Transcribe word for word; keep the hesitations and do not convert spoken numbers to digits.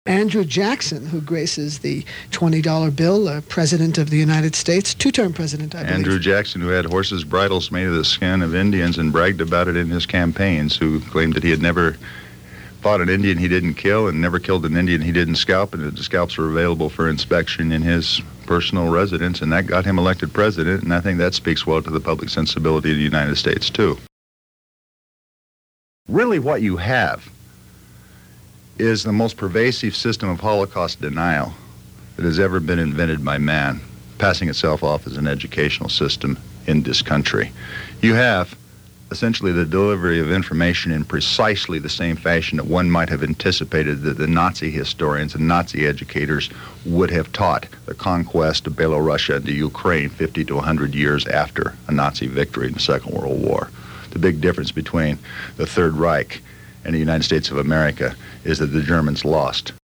Andrew Jackson, who graces the twenty dollar bill, uh, President of the United States, two-term president, I believe. Andrew Jackson, who had horses' bridles made of the skin of Indians and bragged about it in his campaigns, who claimed that he had never fought an Indian he didn't kill and never killed an Indian he didn't scalp, and that the scalps were available for inspection in his personal residence, and that got him elected president, and I think that speaks well to the public sensibility of the United States, too. Really what you have is the most pervasive system of Holocaust denial that has ever been invented by man, passing itself off as an educational system in this country. You have essentially the delivery of information in precisely the same fashion that one might have anticipated that the Nazi historians and Nazi educators would have taught the conquest of Belorussia and the Ukraine fifty to one hundred years after a Nazi victory in the Second World War. The big difference between the Third Reich and the United States of America is that the Germans lost.